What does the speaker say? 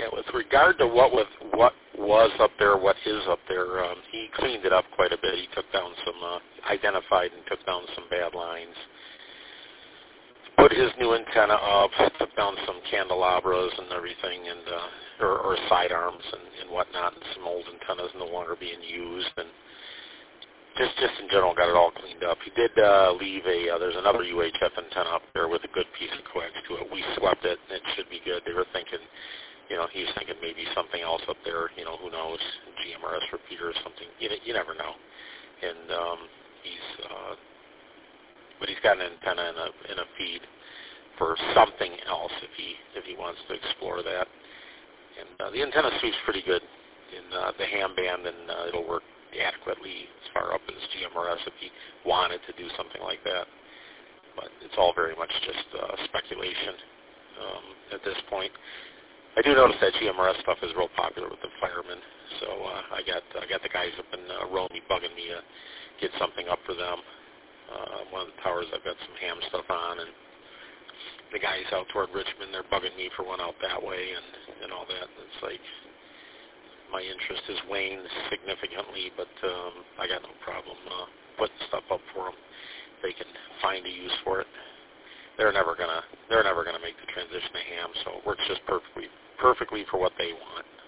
Yeah, with regard to what was up there, what is up there, he cleaned it up quite a bit. He took down some, identified and took down some bad lines. Put his new antenna up, took down some candelabras and everything, and or side arms and whatnot, and some old antennas no longer being used, and just in general got it all cleaned up. He did leave there's another UHF antenna up there with a good piece of coax to it. We swept it, and it should be good. They were thinking, he was thinking maybe something else up there, who knows, GMRS repeater or something. You never know. And but he's got an antenna in a feed for something else if he wants to explore that. And the antenna sweeps pretty good in the ham band, and it'll work adequately as far up as GMRS if he wanted to do something like that. But it's all very much just speculation at this point. I do notice that GMRS stuff is real popular with the firemen, so I got the guys up in Rome bugging me to get something up for them. One of the towers I've got some ham stuff on, and the guys out toward Richmond, they're bugging me for one out that way and all that. It's like my interest has waned significantly, but I got no problem putting stuff up for them. They can find a use for it. They're never gonna make the transition to ham, so it works just perfectly for what they want.